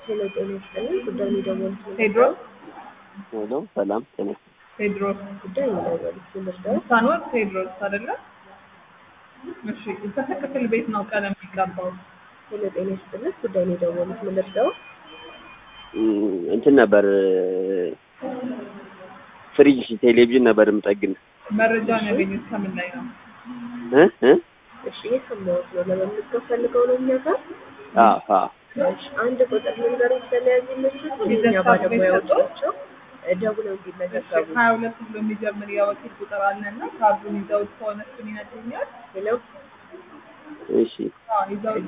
ሄሎ ጤና ይስጥልኝ። ጉዳይ የደወሉት ቴድሮስ ሄሎ ሰላም ጤና ቴድሮስ ጉዳይ የደወሉት ምንድነው? ሳኖት ቴድሮስ አይደለ? እሺ ክፍል ቤት ነው ቀለም የሚቀባው። ሄሎ ጤና ይስጥልኝ። ጉዳይ የደወሉት ምንድነው? እንትን ነበር ፍሪጅ ቴሌቪዥን ነበር የምጠግን። መረጃውን ያገኙት ከምን ላይ ነው? እሺ የሰማሁት ነው። ለመመዝገብ ፈልገው ነው እኛ ጋር? እሺ አንድ ቁጥር ልንገርህ ስለዚህ እነሱ የኛ ባለሙያዎች ናቸው። ደውለው እንዲመዘገቡ 22 ብሎ የሚጀምር የወኪል ቁጥር አለና ካርዱን ይዘውት ከሆነ እሱን ይነግሩኛል። ሄሎ እሺ ይዘውት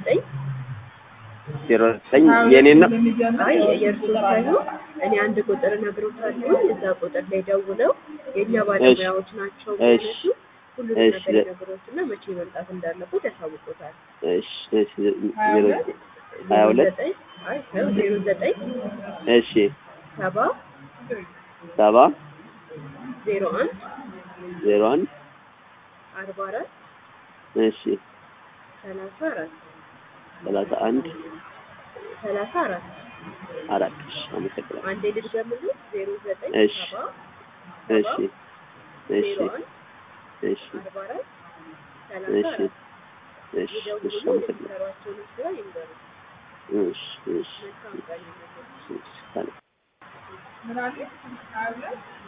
09 የኔና አይ የእርሱ ሳይሆን እኔ አንድ ቁጥር እነግሮታለሁ። እዛ ቁጥር ላይ ደውለው የኛ ባለሙያዎች ናቸው ማለት ነው። ሁሉንም ነገር ይነግሮትና መቼ መምጣት እንዳለበት ያሳውቁታል። እሺ 22 አይ 09 እሺ 7 01 44 እሺ 34 4 አመሰግናለሁ። አንዴ ልድገምልህ 09 እሺ እሺ እሺ 44 34 እሺ የሚሰሯቸውን ስራ ይንገሩ። እሺ መልካም ቀን ይሁንልህ። እሺ ምን አለ?